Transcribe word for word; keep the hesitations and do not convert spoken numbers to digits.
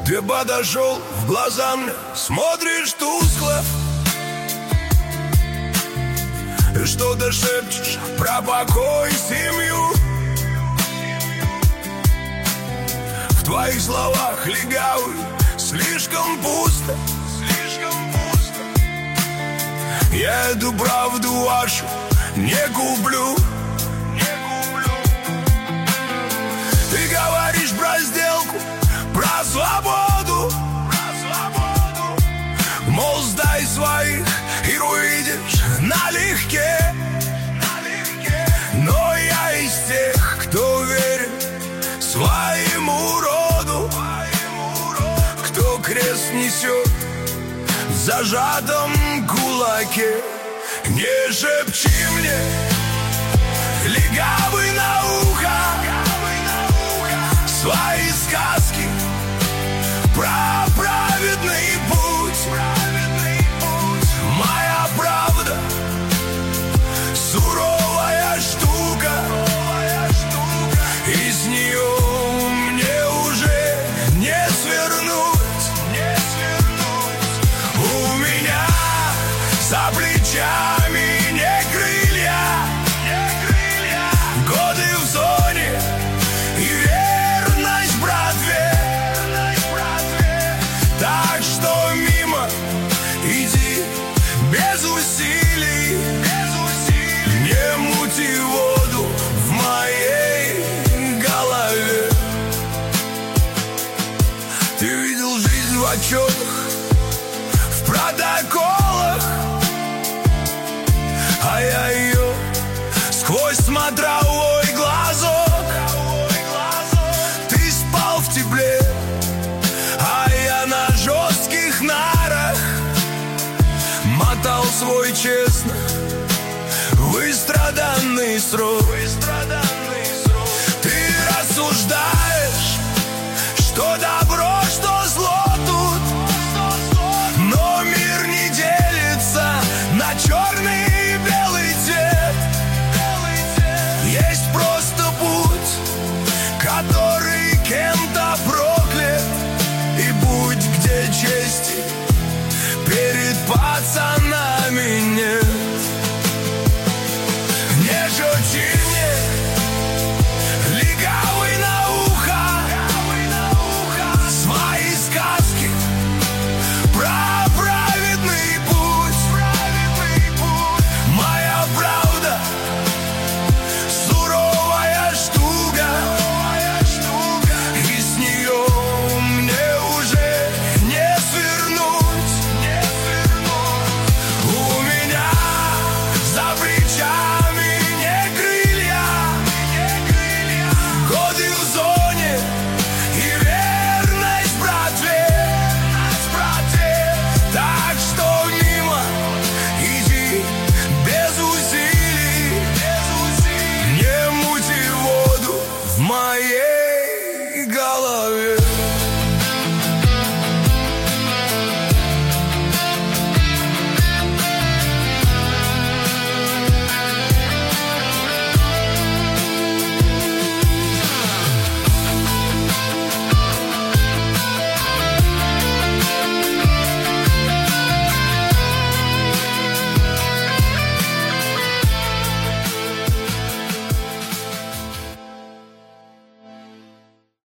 Ты подошел, в глаза мне смотришь тускло, и что-то шепчешь про покой, семью. В твоих словах легавый, слишком пусто, слишком пусто. Я эту правду вашу не куплю, не куплю. Ты говоришь про сделку, про свободу, про свободу. Мол, сдай своих и увидишь налегке, налегке. Но я из тех, кто верит своему роду, кто крест несет в зажатом кулаке. Не шепчи мне, легавый на ухо, свои сказки про праведный путь. Моя правда суровая штука, из нее мне уже не свернуть. У меня за плечами не крылья, годы в зоне и верность братве. Так что мимо иди без усилий, не мути воду в моей голове. Ты видел жизнь в отчетах, в протоколах, а я ее сквозь смотровой глазок. Ты спал в тепле, а я на жестких нарах мотал свой честно выстраданный срок. Ты рассуждаешь, что добро